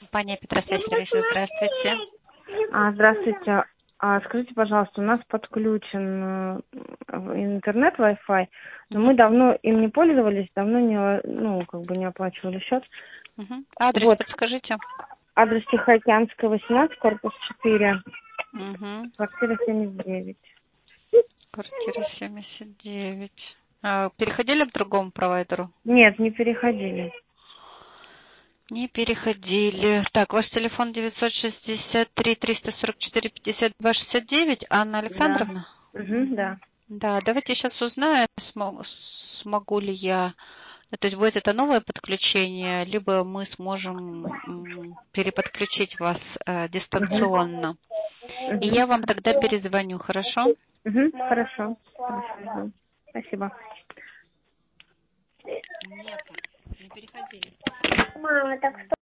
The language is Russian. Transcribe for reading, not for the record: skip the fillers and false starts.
компания Петросвязь сервисы. Здравствуйте. Здравствуйте. Скажите, пожалуйста, у нас подключен интернет Wi-Fi, но мы давно им не пользовались, давно не оплачивали счет. Адрес подскажите. Адрес Тихоокеанская, 18, корпус 4, квартира 79. Квартира 79. Переходили к другому провайдеру? Нет, не переходили. Не переходили. Так, ваш телефон 963-344-52-69. Анна Александровна? Да. Да, давайте сейчас узнаем, смогу ли я. То есть будет это новое подключение, либо мы сможем переподключить вас дистанционно. И я вам тогда перезвоню, хорошо? Хорошо. Спасибо. Нет, не переходили. Мама, так что?